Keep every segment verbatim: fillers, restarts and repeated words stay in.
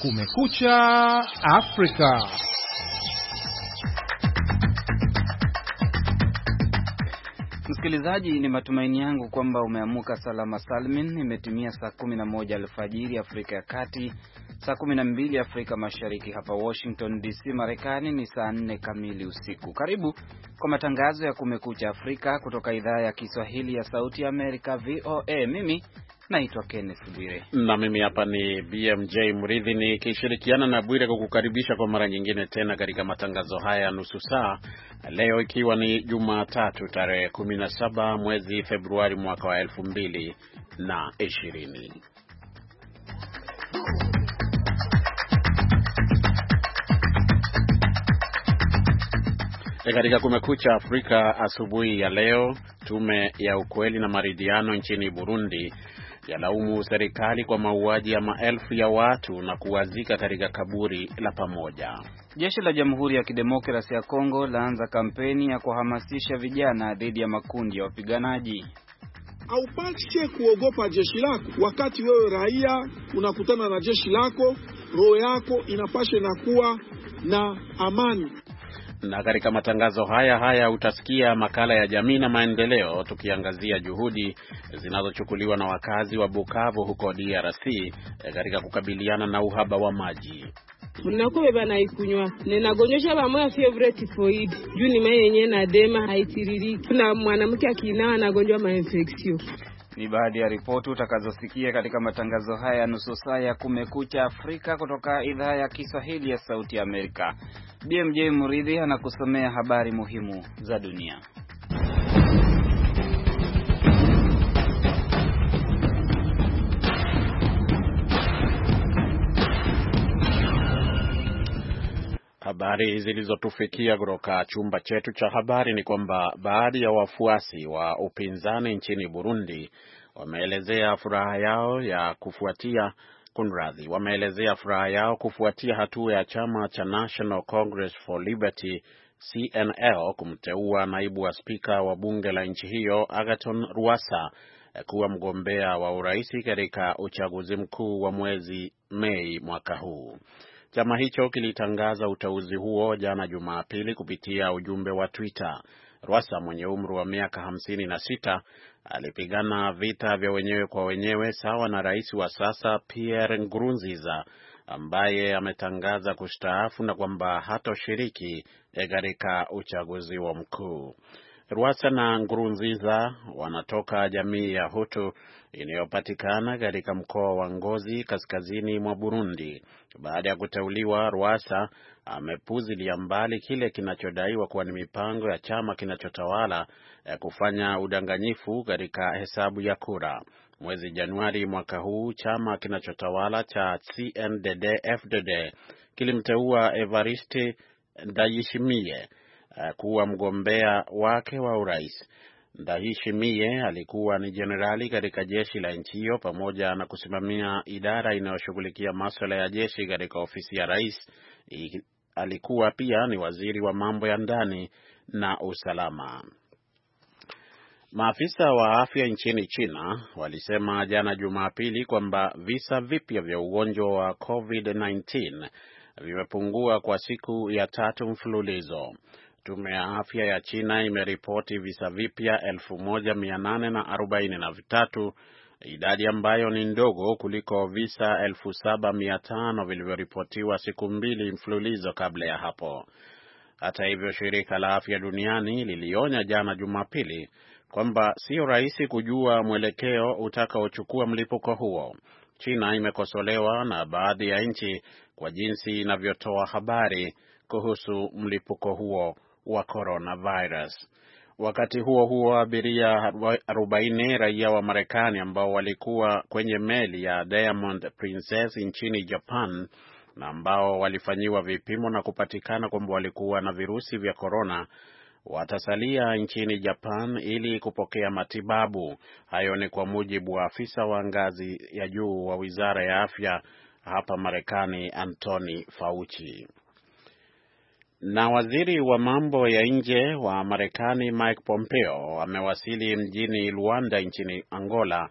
Kumekucha Afrika. Msikilizaji, ni matumaini yangu kwamba umeamuka salama salmin. Imetimia saa kumi na moja alfajiri Afrika ya Kati, saa kumi na mbili Afrika Mashariki. Hapa Washington D C Marekani ni saa nne kamili usiku. Karibu kwa matangazo ya Kumekucha Afrika kutoka idhaa ya Kiswahili ya Sauti ya Amerika V O A. Mimi naitwa Kenneth Bwire. Na mimi hapa ni B M J Mridhi nikishirikiana na Bwire kukukaribisha kwa mara nyingine tena katika matangazo haya nusu saa. Leo ikiwa ni Jumatatu tarehe kumi na saba mwezi Februari mwaka wa elfu mbili na ishirini. Katika Kumekucha Afrika asubuhi ya leo, tume ya ukweli na maridhiano nchini Burundi yalaumu serikali kwa mauaji ya maelfu ya watu na kuwazika katika kaburi la pamoja. Jeshi la Jamhuri ya Kidemokrasia ya Kongo laanza kampeni ya kuhamasisha vijana dhidi ya makundi ya wapiganaji. Haupaswi kuogopa jeshi lako. Wakati wewe raia unakutana na jeshi lako, roho yako inapaswa na kuwa na amani. Na katika matangazo haya haya utasikia makala ya jamii na maendeleo, tukiangazia juhudi zinazochukuliwa na wakazi wa Bukavu huko D R C katika kukabiliana na uhaba wa maji. Unakobe bana ikunywa ninagonyesha bamoya favorite typhoid juu ni mai yenyewe na dema haitiririki na mwanamke akinawa anagonjwa ma infection. Ni baadhi ya ripoti utakazosikia katika matangazo haya nusu saa ya Kumekucha Afrika kutoka idhaa ya Kiswahili ya Sauti ya Amerika. B M J Mridhi anakusomea habari muhimu za dunia. Habari zilizotufikia kutoka chumba chetu cha habari ni kwamba baadhi ya wafuasi wa upinzani nchini Burundi wameelezea furaha yao ya kufuatia kunradhi wameelezea furaha yao kufuatia hatua ya chama cha National Congress for Liberty C N L kumteua naibu wa spika wa bunge la nchi hiyo Agathon Rwasa kuwa mgombea wa urais katika uchaguzi mkuu wa mwezi Mei mwaka huu. Chama hicho kilitangaza uteuzi huo jana Jumapili kupitia ujumbe wa Twitter. Rwasa mwenye umri wa miaka hamsini na sita alipigana vita vya wenyewe kwa wenyewe sawa na rais wa sasa Pierre Nkurunziza ambaye ametangaza kustaafu na kwamba hatoshiriki katika uchaguzi wa mkuu. Rwasa na Nkurunziza wanatoka jamii ya Hutu inayopatikana katika mkoa wa Ngozi kaskazini mwa Burundi. Baada ya kuteuliwa, Rwasa amepuzilia mbali kile kinachodaiwa kuwa ni mipango ya chama kinachotawala ya kufanya udanganyifu katika hesabu ya kura. Mwezi Januari mwaka huu, chama kinachotawala cha C N D D F D D kilimteua Evariste Ndayishimiye kuwa mgombea wake wa urais. Ndayishimiye alikuwa ni jenerali katika jeshi la nchi hiyo pamoja na kusimamia idara inayoshughulikia masuala ya jeshi katika ofisi ya rais. Alikuwa pia ni waziri wa mambo ya ndani na usalama. Maafisa wa afya nchini China walisema jana Jumapili kwamba visa vipya vya ugonjwa wa COVID nineteen vimepungua kwa siku ya tatu mfululizo. Tume ya afya ya China imeripoti visa vipya elfu moja mia nane na arobaini na vitatu, idadi ambayo ni ndogo kuliko visa elfu saba mia tano vilivyoripotiwa siku mbili mfululizo kabla ya hapo. Hata hivyo, shirika la afya duniani lilionya jana Jumapili kwamba sio rahisi kujua mwelekeo utakaochukua mlipuko huo. China imekosolewa na baadhi ya nchi kwa jinsi inavyotoa habari kuhusu mlipuko huo wa coronavirus. Wakati huo huo, abiria arobaini raia wa Marekani ambao walikuwa kwenye meli ya Diamond Princess nchini Japan na ambao walifanyiwa vipimo na kupatikana kwamba walikuwa na virusi vya corona watasalia nchini Japan ili kupokea matibabu. Hayo ni kwa mujibu wa afisa wa ngazi ya juu wa Wizara ya Afya hapa Marekani, Anthony Fauci. Na waziri wa mambo ya nje wa Marekani Mike Pompeo amewasili mjini Luanda nchini Angola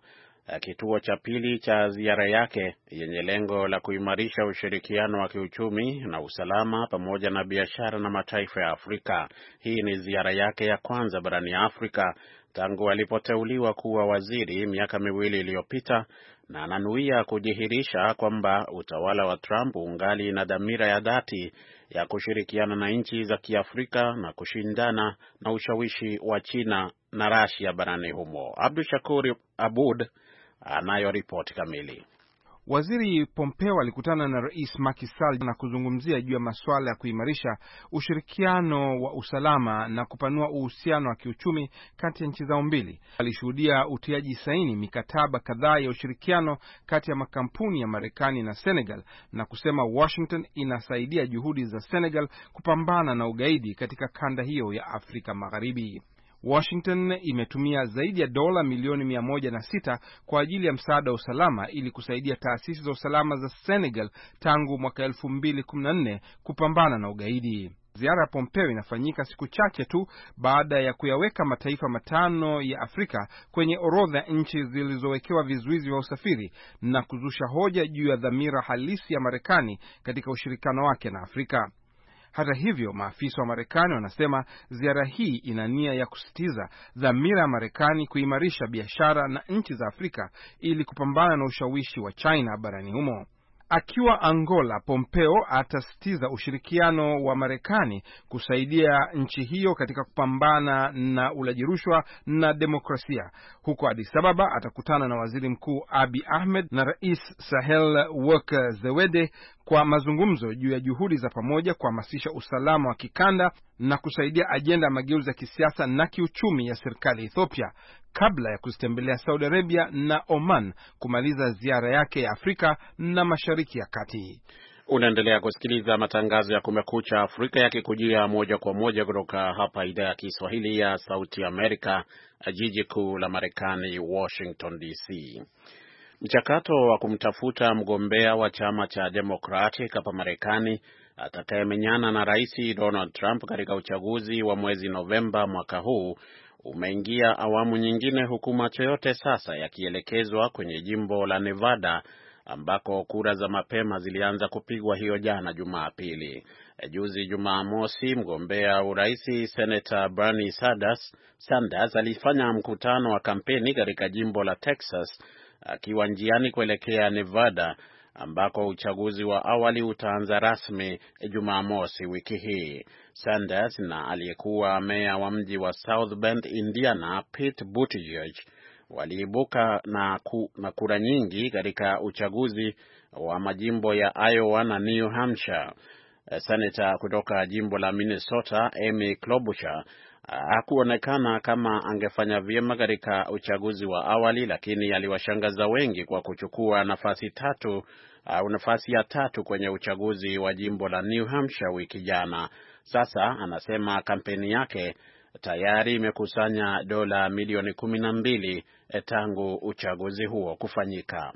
kituo cha pili cha ziara yake yenye lengo la kuimarisha ushirikiano wa kiuchumi na usalama pamoja na biashara na mataifa ya Afrika. Hii ni ziara yake ya kwanza barani Afrika tangu alipoteuliwa kuwa waziri miaka miwili iliyopita, na ananuia kudhihirisha kwamba utawala wa Trump ungali na dhamira ya dhati ya kushirikiana na nchi za Kiafrika na kushindana na ushawishi wa China na Russia barani humo. Abdul Shakur Abud anayo ripoti kamili. Waziri Pompeo alikutana na Rais Macky Sall na kuzungumzia juu ya masuala ya kuimarisha ushirikiano wa usalama na kupanua uhusiano wa kiuchumi kati ya nchi zao mbili. Alishuhudia utiaji saini mikataba kadhaa ya ushirikiano kati ya makampuni ya Marekani na Senegal na kusema Washington inasaidia juhudi za Senegal kupambana na ugaidi katika kanda hiyo ya Afrika Magharibi. Washington imetumia zaidi ya dola milioni mia moja na sita kwa ajili ya msaada wa usalama ili kusaidia taasisi za usalama za Senegal tangu mwaka elfu mbili kumi na nne kupambana na ugaidi. Ziara ya Pompeo inafanyika siku chache tu baada ya kuyaweka mataifa matano ya Afrika kwenye orodha ya nchi zilizowekewa vizuizi vya usafiri na kuzusha hoja juu ya dhamira halisi ya Marekani katika ushirikiano wake na Afrika. Hata hivyo, maafisa wa Marekani wanasema ziara hii ina nia ya kusisitiza dhamira ya Marekani kuimarisha biashara na nchi za Afrika ili kupambana na ushawishi wa China barani humo. Akiwa Angola, Pompeo atasisitiza ushirikiano wa Marekani kusaidia nchi hiyo katika kupambana na ulaji rushwa na demokrasia. Huko Addis Ababa atakutana na Waziri Mkuu Abiy Ahmed na Rais Sahel Work Zewde kwa mazungumzo juu ya juhudi za pamoja kuhamasisha usalama wa kikanda na kusaidia ajenda ya mageuzi ya kisiasa na kiuchumi ya serikali ya Ethiopia kabla ya kuzitembelea Saudi Arabia na Oman kumaliza ziara yake ya Afrika na Mashariki ya Kati. Unaendelea kusikiliza matangazo ya Kumekucha Afrika yakikujia moja kwa moja kutoka hapa idhaa ya Kiswahili ya Sauti Amerika, jiji kuu la Marekani, Washington D C. Mchakato wa kumtafuta mgombea wa chama cha Democratic hapa Marekani atakayemenyana na Rais Donald Trump katika uchaguzi wa mwezi Novemba mwaka huu umeingia awamu nyingine, huku macho yote sasa yakielekezwa kwenye jimbo la Nevada ambako kura za mapema zilianza kupigwa hiyo jana Jumapili. Juzi Jumamosi, mgombea urais Senator Bernie Sanders, Sanders alifanya mkutano wa kampeni katika jimbo la Texas akiwa njiani kuelekea Nevada ambako uchaguzi wa awali utaanza rasmi Jumamosi wiki hii. Sanders na aliyekuwa meya wa mji wa South Bend, Indiana, Pete Buttigieg waliibuka na, ku, na kura nyingi katika uchaguzi wa majimbo ya Iowa na New Hampshire. Senator kutoka jimbo la Minnesota, Amy Klobuchar, hakuonekana kama angefanya vyema katika uchaguzi wa awali, lakini aliwashangaza wengi kwa kuchukua nafasi tatu au nafasi ya tatu kwenye uchaguzi wa jimbo la New Hampshire wiki jana. Sasa anasema kampeni yake tayari imekusanya dola milioni kumi na mbili tangu uchaguzi huo kufanyika.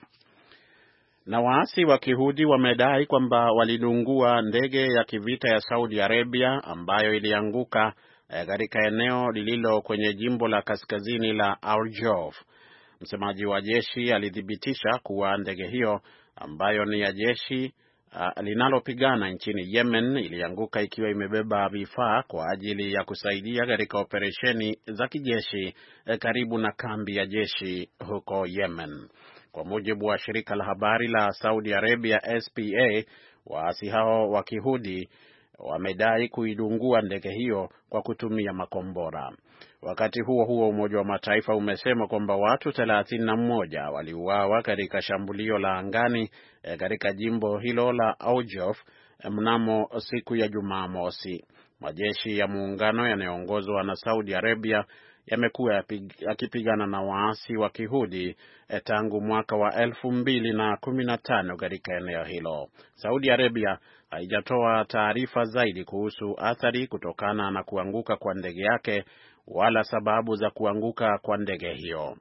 Na waasi wa Kihudi wamedai kwamba walidungua ndege ya kivita ya Saudi Arabia ambayo ilianguka katika eneo lililo kwenye jimbo la kaskazini la Al-Jawf. Msemaji wa jeshi alithibitisha kuwa ndege hiyo ambayo ni ya jeshi uh, linalopigana nchini Yemen ilianguka ikiwa imebeba vifaa kwa ajili ya kusaidia katika operesheni za kijeshi eh, karibu na kambi ya jeshi huko Yemen. Kwa mujibu wa shirika la habari la Saudi Arabia S P A, waasi hao wa Kihudi wamedai kuidungua ndege hiyo kwa kutumia makombora. Wakati huo huo, Umoja wa Mataifa umesema kwamba watu thelathini na moja waliuawa katika shambulio la angani katika jimbo hilo la Al-Jawf mnamo siku ya Jumamosi. Majeshi ya muungano yanayoongozwa na Saudi Arabia yamekuwa yakipigana na waasi wa Kihudi tangu mwaka wa elfu mbili na kumi na tano katika eneo hilo. Saudi Arabia haijatoa taarifa zaidi kuhusu athari kutokana na kuanguka kwa ndege yake wala sababu za kuanguka kwa ndege hiyo.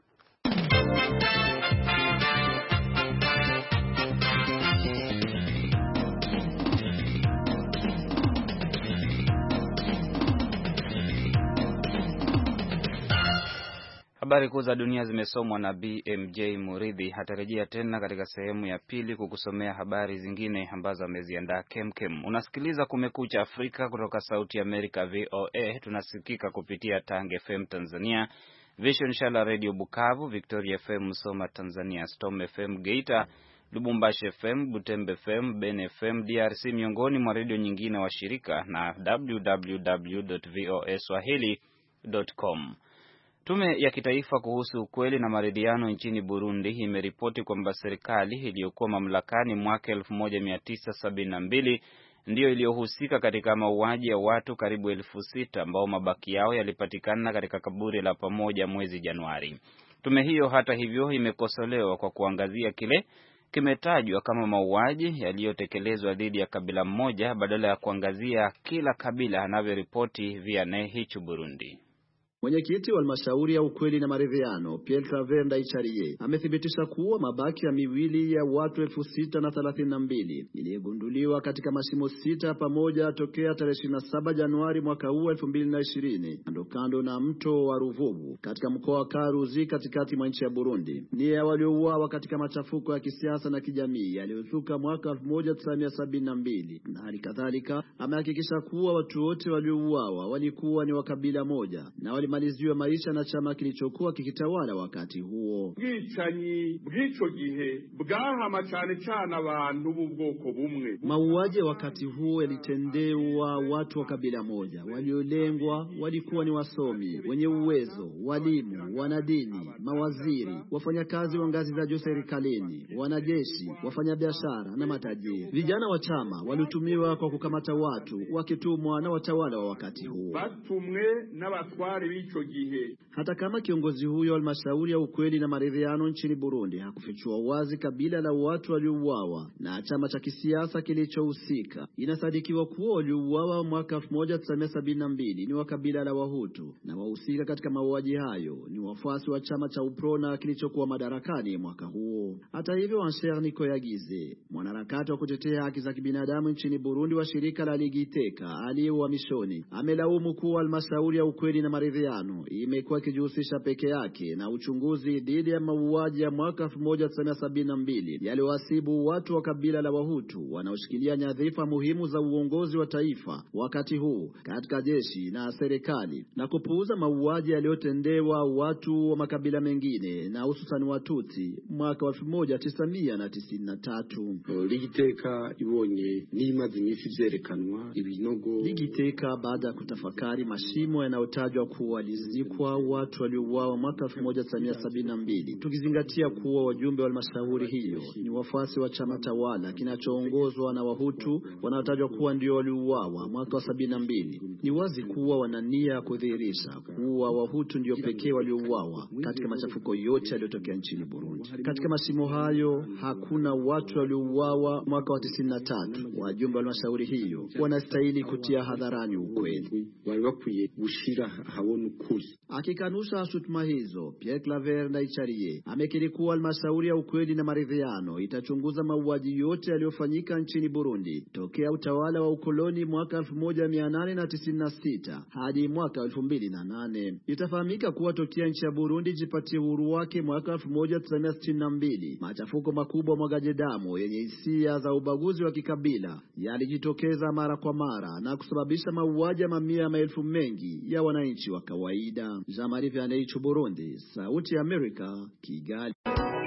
Habari kuu za dunia zimesomwa na B M J Muridhi. Hatarejea tena katika sehemu ya pili kukusomea habari zingine ambazo ameziandaa kemkem. Unasikiliza Kumekucha Afrika kutoka Sauti Amerika V O A. Tunasikika kupitia Tange F M Tanzania, Vision Shala Radio Bukavu, Victoria F M Musoma Tanzania, Storm F M Geita, Lubumbashi F M, Butembe F M, Ben F M D R C, miongoni mwa redio nyingine wa shirika, na w w w dot voa swahili dot com. Tume ya kitaifa kuhusu ukweli na maridhiano nchini Burundi imeripoti kwamba serikali iliyokuwa mamlakani mwaka elfu moja mia tisa sabini na mbili ndiyo iliyohusika katika mauaji ya watu karibu elfu sita ambao mabaki yao yalipatikana katika kaburi la pamoja mwezi Januari. Tume hiyo hata hivyo imekosolewa kwa kuangazia kile kimetajwa kama mauaji yaliyotekelezwa dhidi ya kabila moja badala ya kuangazia kila kabila, anavyoripoti Vianney Hichu Burundi. Mwenyekiti wa halmashauri ya ukweli na maridhiano Pierre Claver Ndayicariye amethibitisha kuwa mabaki ya miwili ya watu elfu sita na thelathini na mbili iliyogunduliwa katika mashimo sita pamoja tokea tarehe ishirini na saba Januari mwaka huu elfu mbili na ishirini kando kando na mto wa Ruvubu katika mkoa wa Karuzi katikati mwa nchi ya Burundi ni ya waliouawa katika machafuko ya kisiasa na kijamii yaliyozuka mwaka elfu moja tisa sabini na mbili. Na hali kadhalika amehakikisha kuwa watu wote waliouawa walikuwa ni wa kabila moja na wali maliziwa maisha na chama kilichokuwa kikitawala wakati huo. Bwicanyi bw'ico gihe bwahama cyane cyane abantu b'ubwoko bumwe. Mauaji wakati huo yalitendewa watu wa kabila moja. Waliolengwa walikuwa ni wasomi, wenye uwezo, walimu, wanadini, mawaziri, wafanyakazi wa ngazi za juu serikalini, wanajeshi, wafanyabiashara na matajiri. Vijana wa chama walitumiwa kwa kukamata watu wakitumwa na watawala wa wakati huo. Batumwe n'abatware. Hata kama kiongozi huyo wa halmashauri ya ukweli na maridhiano nchini Burundi hakufichua wazi kabila la watu waliouawa na chama cha kisiasa kilichohusika, inasadikiwa kuwa waliouawa mwaka elfu moja tisa sabini na mbili ni wa kabila la Wahutu na wahusika katika mauaji hayo ni wafuasi wa chama cha UPRONA kilichokuwa madarakani mwaka huo. Hata hivyo, Ansher Nikoyagize, mwanaharakati wa kutetea haki za kibinadamu nchini Burundi wa shirika la Ligiteka aliyehamishoni, amelaumu kuwa halmashauri ya ukweli na maridhiano imekuwa ikijihusisha peke yake na uchunguzi dhidi ya mauaji ya mwaka elfu moja tisa sabini na mbili yaliyohasibu watu wa kabila la Wahutu wanaoshikilia nyadhifa muhimu za uongozi wa taifa wakati huu katika jeshi na serikali, na kupuuza mauaji yaliyotendewa watu wa makabila mengine na hususan Watutsi mwaka elfu moja tisa tisini na tatu. Ligiteka ibonye n'imazi nyinshi vyerekanwa ibinogo. Ligiteka baada ya kutafakari mashimo yanayotajwa kuwa walizikwa watu waliouawa mwaka elfu moja tisa sabini na mbili, tukizingatia kuwa wajumbe wa halmashauri hiyo ni wafuasi wa chama tawala kinachoongozwa na Wahutu wanaotajwa kuwa ndio waliouawa mwaka wa sabini na mbili. Ni wazi kuwa wanania kudhihirisha kuwa Wahutu ndio pekee waliouawa katika machafuko yote yaliyotokea nchini Burundi. Katika mashimo hayo hakuna watu waliouawa mwaka wa tisini na tatu. Wajumbe wa halmashauri hiyo wanastahili kutia hadharani ukweli. Walikuye gushira habona ukuri. Akikanusha shutuma hizo, Pierre Claver Ndayicariye amekiri kuwa halmashauri ya ukweli na maridhiano itachunguza mauaji yote yaliyofanyika nchini Burundi tokea utawala wa ukoloni mwaka elfu moja mia nane tisini na sita hadi mwaka elfu mbili na nane. Itafahamika kuwa tokea nchi ya Burundi jipatie uhuru wake mwaka elfu moja tisa sitini na mbili, machafuko makubwa mwagaje damu yenye hisia za ubaguzi wa kikabila yalijitokeza mara kwa mara na kusababisha mauaji ya mamia ya maelfu mengi ya wananchi wa kawaida. Jean-Marie Vianney, Burundi, Sauti ya Amerika, Kigali.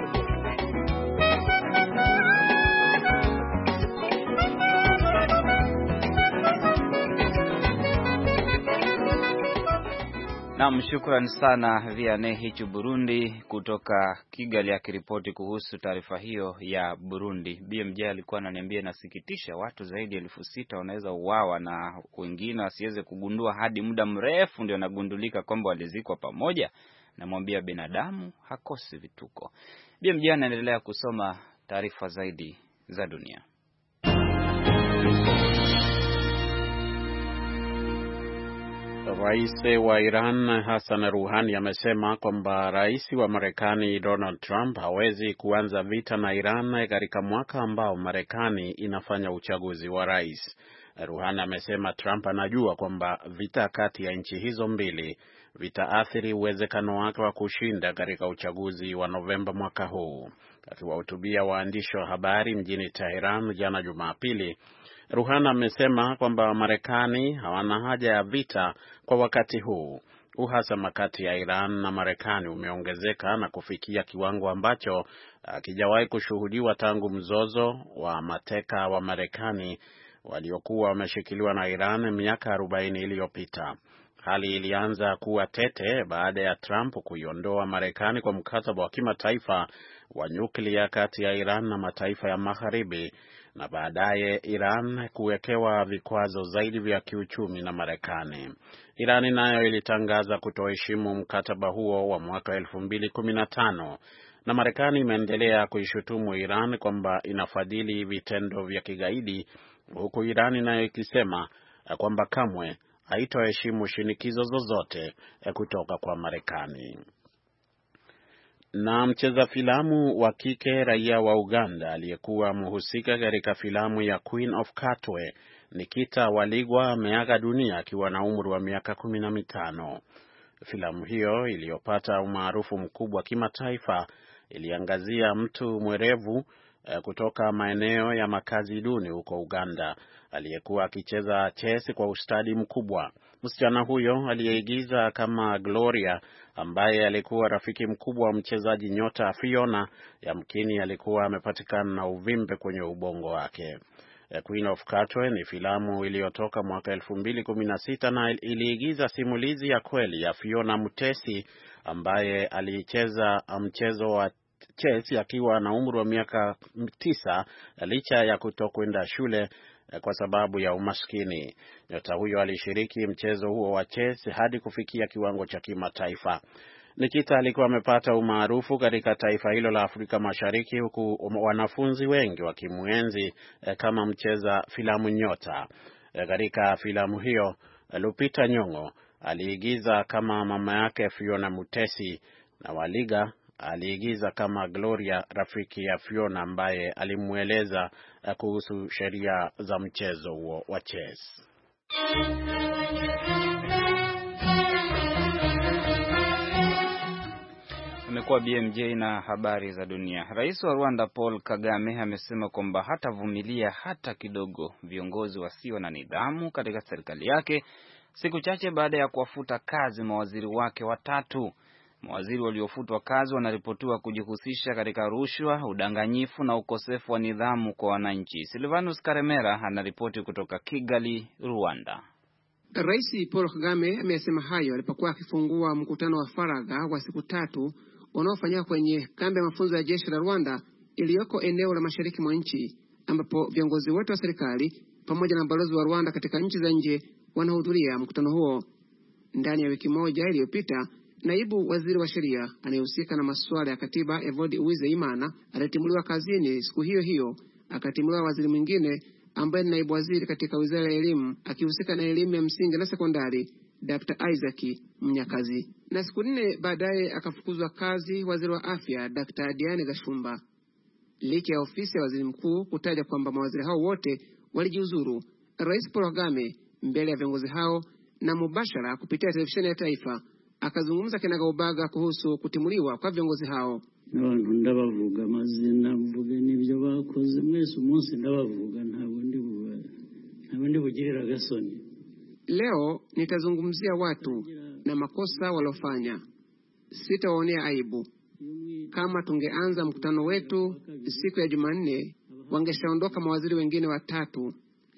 Naam, shukrani sana Vianney Hichu Burundi kutoka Kigali akiripoti kuhusu taarifa hiyo ya Burundi. B M J alikuwa ananiambia nasikitisha, watu zaidi ya elfu sita wanaweza uawa na wengine wasiweze kugundua hadi muda mrefu ndio nagundulika kwamba walizikwa pamoja. Namwambia binadamu hakosi vituko. B M J anaendelea kusoma taarifa zaidi za dunia. Rais wa Iran Hassan Rouhani amesema kwamba rais wa Marekani Donald Trump hawezi kuanza vita na Iran katika mwaka ambao Marekani inafanya uchaguzi wa rais. Rouhani amesema Trump anajua kwamba vita kati ya nchi hizo mbili vitaathiri uwezekano wake wa kushinda katika uchaguzi wa Novemba mwaka huu. Akiwahutubia waandishi wa habari mjini Tehran jana Jumapili, Rouhani amesema kwamba Marekani hawana haja ya vita kwa wakati huu. Uhasama kati ya Iran na Marekani umeongezeka na kufikia kiwango ambacho hakijawahi kushuhudiwa tangu mzozo wa mateka wa Marekani waliokuwa wameshikiliwa na Iran miaka arobaini iliyopita. Hali ilianza kuwa tete baada ya Trump kuiondoa Marekani kwa mkataba wa kimataifa wa nyuklia kati ya Iran na mataifa ya Magharibi, na baadaye Iran kuwekewa vikwazo zaidi vya kiuchumi na Marekani. Iran nayo ilitangaza kutoheshimu mkataba huo wa mwaka elfu mbili kumi na tano, na Marekani imeendelea kuishutumu Iran kwamba inafadhili vitendo vya kigaidi, huku Iran nayo ikisema kwamba kamwe haitoheshimu shinikizo zozote kutoka kwa Marekani. Na mcheza filamu wa kike raia wa Uganda aliyekuwa mhusika katika filamu ya Queen of Katwe, Nikita Waligwa, ameaga dunia akiwa na umri wa miaka kumi na mitano. Filamu hiyo iliyopata umaarufu mkubwa kimataifa iliangazia mtu mwerevu kutoka maeneo ya makazi duni huko Uganda aliyekuwa akicheza chess kwa ustadi mkubwa. Msichana huyo aliyeigiza kama Gloria, ambaye alikuwa rafiki mkubwa wa mchezaji nyota Fiona, yamkini alikuwa amepatikana na uvimbe kwenye ubongo wake. Queen of Katwe ni filamu iliyotoka mwaka elfu mbili kumi na sita na iliigiza simulizi ya kweli ya Fiona Mutesi, ambaye alicheza mchezo wa chess akiwa na umri wa miaka tisa licha ya kutokwenda shule kwa sababu ya umaskini. Nyota huyo alishiriki mchezo huo wa chess hadi kufikia kiwango cha kimataifa. Nikita alikuwa amepata umaarufu katika taifa hilo la Afrika Mashariki, huku wanafunzi wengi wakimuenzi kama mcheza filamu nyota. Katika filamu hiyo, Lupita Nyong'o aliigiza kama mama yake Fiona Mutesi, na Waliga aliigiza kama Gloria, rafiki ya Fiona ambaye alimueleza kuhusu sheria za mchezo huo wa chess. Imekuwa B M J na habari za dunia. Rais wa Rwanda Paul Kagame amesema kwamba hatavumilia hata kidogo viongozi wasio na nidhamu katika serikali yake, siku chache baada ya kuwafuta kazi mawaziri wake watatu. Mawaziri waliofutwa kazi wanaripotiwa kujihusisha katika rushwa, udanganyifu na ukosefu wa nidhamu kwa wananchi. Silvanus Karemera anaripoti kutoka Kigali, Rwanda. Rais Paul Kagame amesema hayo alipokuwa akifungua mkutano wa faragha wa siku tatu unaofanyika kwenye kambi ya mafunzo ya jeshi la Rwanda iliyoko eneo la mashariki mwa nchi, ambapo viongozi wote wa serikali pamoja na balozi wa Rwanda katika nchi za nje wanahudhuria mkutano huo. Ndani ya wiki moja iliyopita, naibu waziri wa sheria anayehusika na masuala ya katiba Evode Uwizeyimana alitimuliwa kazini siku hiyo hiyo, akatimuliwa waziri mwingine ambaye ni naibu waziri katika wizara ya elimu akihusika na elimu ya msingi na sekondari, Doctor Isaac Mnyakazi. Na siku nne baadaye akafukuzwa kazi waziri wa afya Doctor Diane Gashumba. Licha ya ofisi ya waziri mkuu kutaja kwamba mawaziri hao wote walijiuzuru, Rais Paul Kagame mbele ya viongozi hao na mubashara kupitia televisheni ya taifa akazungumza kinagaubaga kuhusu kutimuliwa kwa viongozi hao. N'abantu ndabavuga amazina mvuge n'ibyo bakoze mwese umunsi ndabavuga ntabwo ndi ntabwo ndi bugirira gasoni. Leo nitazungumzia watu na makosa walofanya. Sitawaonea aibu. Kama tungeanza mkutano wetu siku ya Jumanne, wangeshaondoka mawaziri wengine watatu.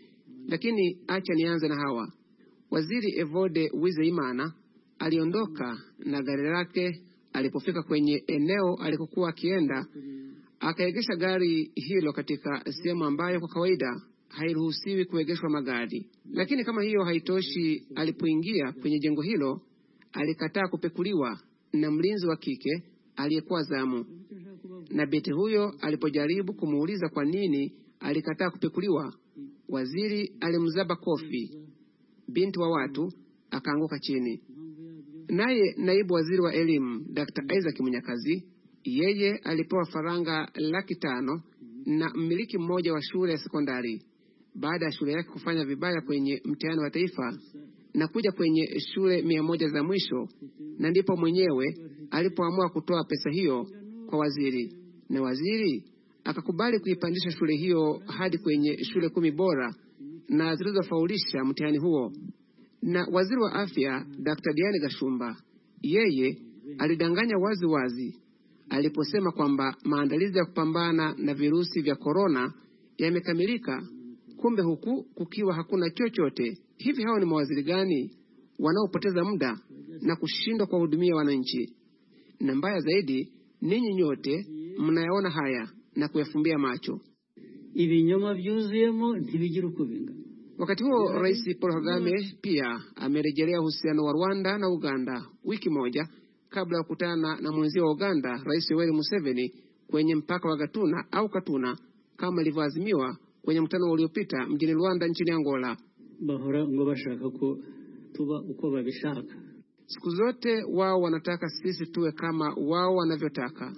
Lakini acha nianze na hawa. Waziri Evode Uwizeyimana aliondoka na gari lake. Alipofika kwenye eneo alikokuwa akienda, akaegesha gari hilo katika sehemu ambayo kwa kawaida hairuhusiwi kuegeshwa magari. Lakini kama hiyo haitoshi, alipoingia kwenye jengo hilo alikataa kupekuliwa na mlinzi wa kike aliyekuwa zamu. Na binti huyo alipojaribu kumuuliza kwa nini alikataa kupekuliwa, waziri alimzaba kofi. Binti wa watu akaanguka chini. Naye naibu waziri wa elimu Doctor Isaac Mnyakazi, yeye alipewa faranga laki tano na mmiliki mmoja wa shule ya sekondari baada ya shule yake kufanya vibaya kwenye mtihani wa taifa na kuja kwenye shule mia moja za mwisho, na ndipo mwenyewe alipoamua kutoa pesa hiyo kwa waziri, na waziri akakubali kuipandisha shule hiyo hadi kwenye shule kumi bora na zilizofaulisha mtihani huo. Na waziri wa afya Daktari Diane Gashumba, yeye alidanganya wazi wazi aliposema kwamba maandalizi ya kupambana na virusi vya korona yamekamilika, kumbe huku kukiwa hakuna chochote. Hivi hao ni mawaziri gani wanaopoteza muda na kushindwa kuwahudumia wananchi? Na mbaya zaidi, ninyi nyote mnayaona haya na kuyafumbia macho. Ibinyoma byuzuyemo ntibigira uko bingana. Wakati huo Rais Paul Kagame pia amerejelea uhusiano wa Rwanda na Uganda wiki moja kabla ya kukutana na mwenzio wa Uganda Rais Yoweri Museveni kwenye mpaka wa Gatuna au Katuna kama ilivyoazimiwa kwenye mkutano uliopita mjini Rwanda nchini Angola. Bahora ngo bashaka ko tuba uko babishaka. Siku zote wao wanataka sisi tuwe kama wao wanavyotaka.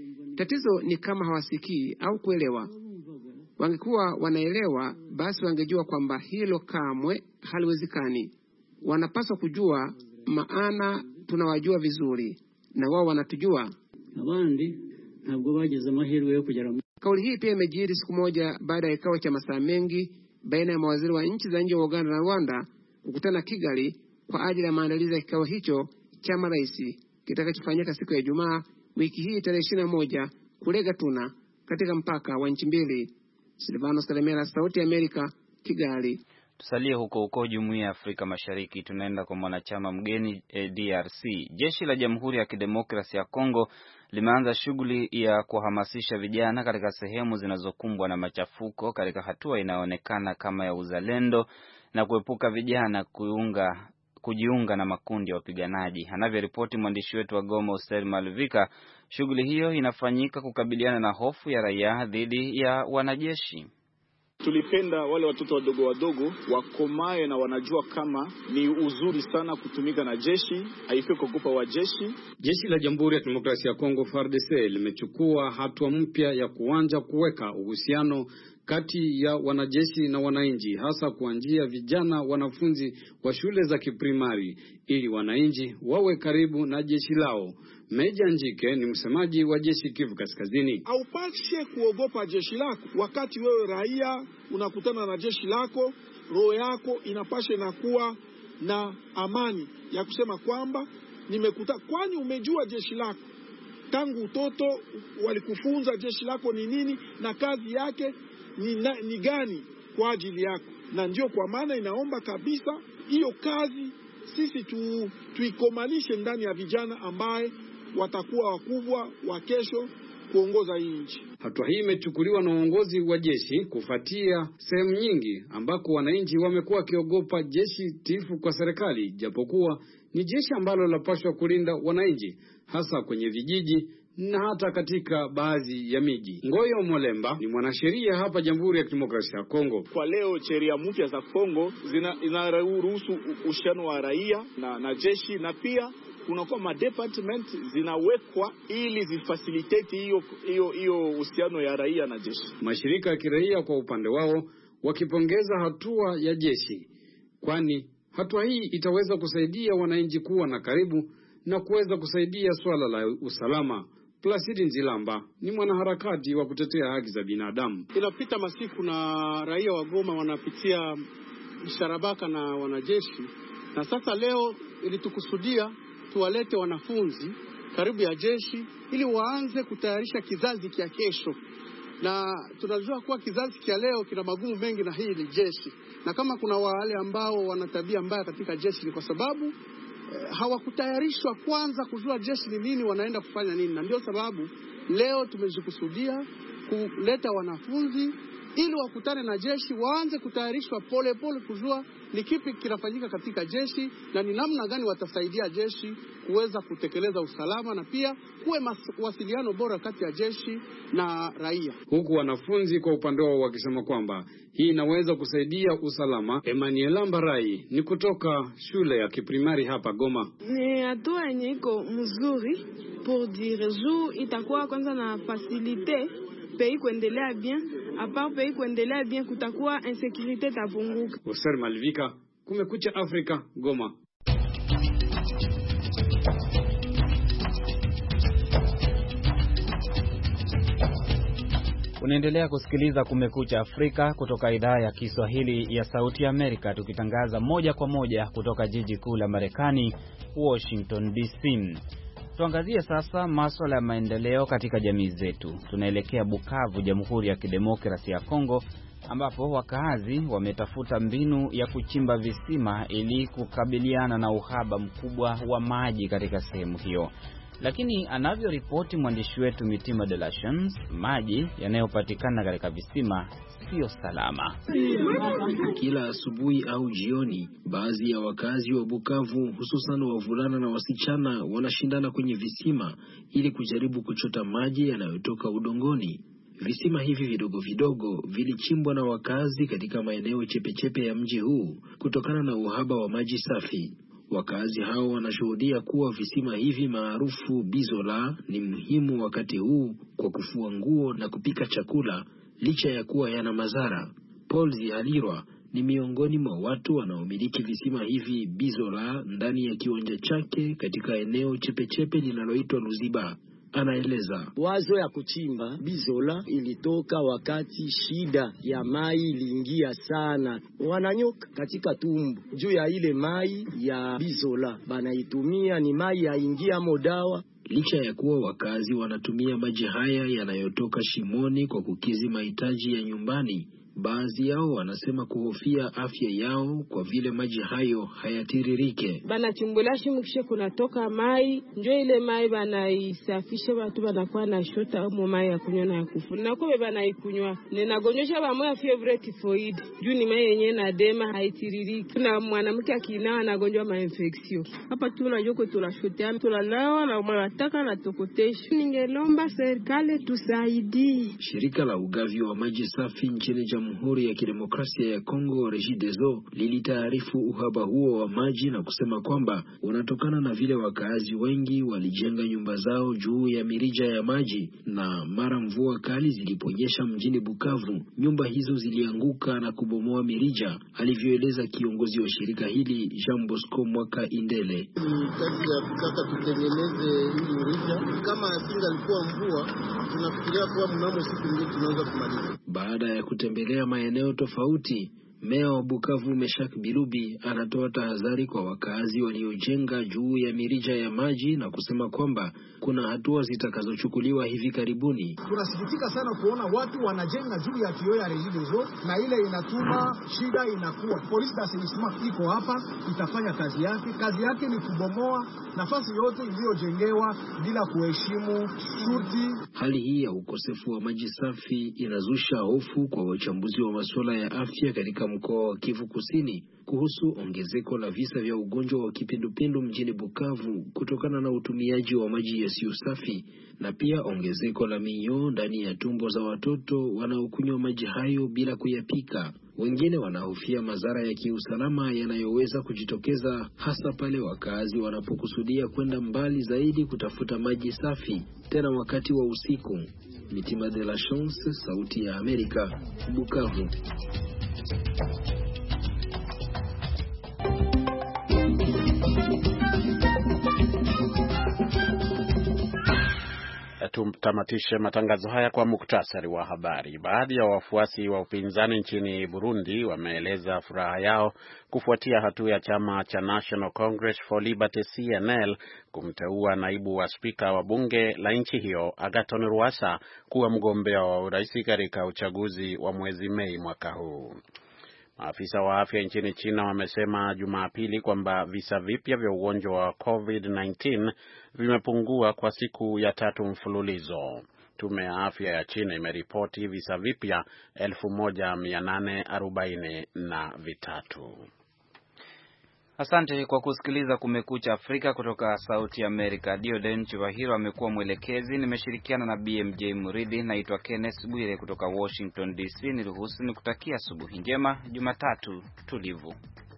Tatizo ni kama hawasikii au kuelewa. Wangekuwa wanaelewa, basi wangejua kwamba hilo kamwe haliwezekani. Wanapaswa kujua, maana tunawajua vizuri na wao wanatujua. Abandi ntabwo bageze amahirwe yo kugera. Kauli hii pia imejiri siku moja baada ya kikao cha masaa mengi baina ya mawaziri wa nchi za nje wa Uganda na Rwanda kukutana Kigali kwa ajili ya maandalizi ya kikao hicho cha marais kitakachofanyika siku ya Ijumaa wiki hii tarehe ishirini na moja kule Gatuna katika mpaka wa nchi mbili. Silvanos Kalemera, Sauti ya Amerika, Kigali. Tusalie huko huko Jumuiya ya Afrika Mashariki, tunaenda kwa mwanachama mgeni eh, D R C. Jeshi la Jamhuri ya Kidemokrasia ya Kongo limeanza shughuli ya kuhamasisha vijana katika sehemu zinazokumbwa na machafuko katika hatua inayoonekana kama ya uzalendo na kuepuka vijana kuunga kujiunga na makundi ya wapiganaji. Anavyoripoti mwandishi wetu wa Goma Oster Malvika, shughuli hiyo inafanyika kukabiliana na hofu ya raia dhidi ya wanajeshi. Tulipenda wale watoto wadogo wadogo wakomae na wanajua kama ni uzuri sana kutumika na jeshi, haifai kuogopa wa jeshi. Jeshi la Jamhuri ya Kidemokrasia ya Kongo F A R D C limechukua hatua mpya ya kuanza kuweka uhusiano kati ya wanajeshi na wananchi, hasa kuanzia vijana wanafunzi wa shule za kiprimari ili wananchi wawe karibu na jeshi lao. Meja Njike ni msemaji wa jeshi Kivu Kaskazini. Haupashe kuogopa jeshi lako. Wakati wewe raia unakutana na jeshi lako, roho yako inapashe na kuwa na amani ya kusema kwamba nimekuta, kwani umejua jeshi lako. Tangu utoto walikufunza jeshi lako ni nini na kazi yake ni, na, ni gani kwa ajili yako. Na ndio kwa maana inaomba kabisa hiyo kazi sisi tu, tuikomalishe ndani ya vijana ambaye watakuwa wakubwa wa kesho kuongoza hii nchi. Hatua hii imechukuliwa na uongozi wa jeshi kufuatia sehemu nyingi ambako wananchi wamekuwa kiogopa jeshi tifu kwa serikali, japokuwa ni jeshi ambalo lapaswa kulinda wananchi hasa kwenye vijiji na hata katika baadhi ya miji. Ngoyo Molemba ni mwanasheria hapa Jamhuri ya Kidemokrasia ya Kongo. Kwa leo sheria mpya za Kongo zina inaruhusu ushirikiano wa raia na, na jeshi, na pia kunakuwa ma department zinawekwa ili zifacilitate hiyo hiyo hiyo uhusiano ya raia na jeshi. Mashirika ya kiraia kwa upande wao wakipongeza hatua ya jeshi, kwani hatua hii itaweza kusaidia wananchi kuwa na karibu na kuweza kusaidia swala la usalama. Placidi Nzilamba ni mwanaharakati wa kutetea haki za binadamu. Inapita masiku na raia wa Goma wanapitia msharabaka na wanajeshi, na sasa leo ilitukusudia tuwalete wanafunzi karibu ya jeshi ili waanze kutayarisha kizazi kia kesho. Na tunajua kuwa kizazi kia leo kina magumu mengi na hii ni jeshi. Na kama kuna wale ambao wana tabia mbaya katika jeshi ni kwa sababu eh, hawakutayarishwa kwanza kujua jeshi ni nini, wanaenda kufanya nini. Na ndio sababu leo tumejikusudia kuleta wanafunzi ili wakutane na jeshi, waanze kutayarishwa pole pole kujua ni kipi kinafanyika katika jeshi na ni namna gani watasaidia jeshi kuweza kutekeleza usalama, na pia kuwe mawasiliano bora kati ya jeshi na raia. Huku wanafunzi kwa upande wao wakisema kwamba hii inaweza kusaidia usalama. Emmanuel Mbarai ni kutoka shule ya kiprimari hapa Goma. Ni hatua yenye iko mzuri pour dire jour itakuwa kwanza na facilite pays kuendelea bien, a part pays kuendelea bien kutakuwa insécurité tapunguka. Oser Malvika Kumekucha Afrika, Goma. Unaendelea kusikiliza Kumekucha Afrika kutoka idhaa ya Kiswahili ya Sauti ya Amerika, tukitangaza moja kwa moja kutoka jiji kuu la Marekani, Washington D C. Tuangazie sasa masuala ya maendeleo katika jamii zetu. Tunaelekea Bukavu, Jamhuri ya Kidemokrasia ya Kongo, ambapo wakazi wametafuta mbinu ya kuchimba visima ili kukabiliana na uhaba mkubwa wa maji katika sehemu hiyo. Lakini anavyoripoti mwandishi wetu Mitima de la Chance, maji yanayopatikana katika visima sio salama. Kila asubuhi au jioni, baadhi ya wakazi wa Bukavu, hususan wavulana na wasichana, wanashindana kwenye visima ili kujaribu kuchota maji yanayotoka udongoni. Visima hivi vidogo vidogo vilichimbwa na wakazi katika maeneo chepechepe ya mji huu kutokana na uhaba wa maji safi. Wakazi hao wanashuhudia kuwa visima hivi maarufu Bizola ni muhimu wakati huu kwa kufua nguo na kupika chakula, licha ya kuwa yana madhara. Paul Zihalirwa ni miongoni mwa watu wanaomiliki visima hivi Bizola ndani ya kiwanja chake katika eneo chepechepe linaloitwa Luziba. Anaeleza wazo ya kuchimba Bizola ilitoka wakati shida ya mai iliingia sana, wananyoka katika tumbu juu ya ile mai ya Bizola banaitumia ni mai ya ingia modawa. Licha ya kuwa wakazi wanatumia maji haya yanayotoka shimoni kwa kukizi mahitaji ya nyumbani, baadhi yao wanasema kuhofia afya yao kwa vile maji hayo hayatiririke. Bana chimbula shimu kisha kunatoka mai, njoo ile mai banaisafisha, watu banakuwa na shota au mai ya kunywa na kufu. Na kwa bana ikunywa, ninagonyesha ba moya fievre typhoid. Juu ni mai yenyewe na dema haitiririki. Na mwanamke akinawa anagonjwa ma infection. Hapa tunajua kwa tunashotea, tunanawa na mwanataka na tokotesha. Ningelomba serikali tusaidie. Shirika la ugavi wa maji safi nchini Jamhuri ya Kidemokrasia ya Kongo, Regideso, lilitaarifu uhaba huo wa maji na kusema kwamba unatokana na vile wakaazi wengi walijenga nyumba zao juu ya mirija ya maji, na mara mvua kali ziliponyesha mjini Bukavu, nyumba hizo zilianguka na kubomoa mirija, alivyoeleza kiongozi wa shirika hili Jean Bosco Mwaka Indele. Kazi ya kutaka tutengeneze hili mirija, kama asingalikuwa mvua tunafikiria kuwa mnamo siku mbili tunaweza kumaliza. Baada ya kutembelea maeneo tofauti, Meya wa Bukavu Meshak Bilubi anatoa tahadhari kwa wakazi waliojenga juu ya mirija ya maji na kusema kwamba kuna hatua zitakazochukuliwa hivi karibuni. Tunasikitika sana kuona watu wanajenga juu ya kioo ya Regideso na ile inatuma shida inakuwa. Polisi d'assainissement iko hapa, itafanya kazi yake. Kazi yake ni kubomoa nafasi yote iliyojengewa bila kuheshimu shurti. Hali hii ya ukosefu wa maji safi inazusha hofu kwa wachambuzi wa masuala ya afya katika mkoa wa Kivu Kusini kuhusu ongezeko la visa vya ugonjwa wa kipindupindu mjini Bukavu kutokana na utumiaji wa maji yasiyo safi, na pia ongezeko la minyoo ndani ya tumbo za watoto wanaokunywa maji hayo bila kuyapika. Wengine wanahofia madhara ya kiusalama yanayoweza kujitokeza hasa pale wakazi wanapokusudia kwenda mbali zaidi kutafuta maji safi, tena wakati wa usiku. Mitima de la Chance, Sauti ya Amerika, Bukavu. Tutamatishe matangazo haya kwa muktasari wa habari. Baadhi ya wafuasi wa upinzani nchini Burundi wameeleza furaha yao kufuatia hatua ya chama cha National Congress for Liberty C N L kumteua naibu wa spika wa bunge la nchi hiyo Agathon Rwasa kuwa mgombea wa urais katika uchaguzi wa mwezi Mei mwaka huu. Maafisa wa afya nchini China wamesema Jumapili kwamba visa vipya vya ugonjwa wa COVID nineteen vimepungua kwa siku ya tatu mfululizo. Tume ya afya ya China imeripoti visa vipya elfu moja mia nane arobaini na vitatu. Asante kwa kusikiliza Kumekucha Afrika kutoka Sauti Amerika. Dioden Chivahiro amekuwa mwelekezi, nimeshirikiana na B M J Muridhi. Naitwa Kenneth Bwire kutoka Washington D C. Niruhusu nikutakia asubuhi njema, Jumatatu tulivu.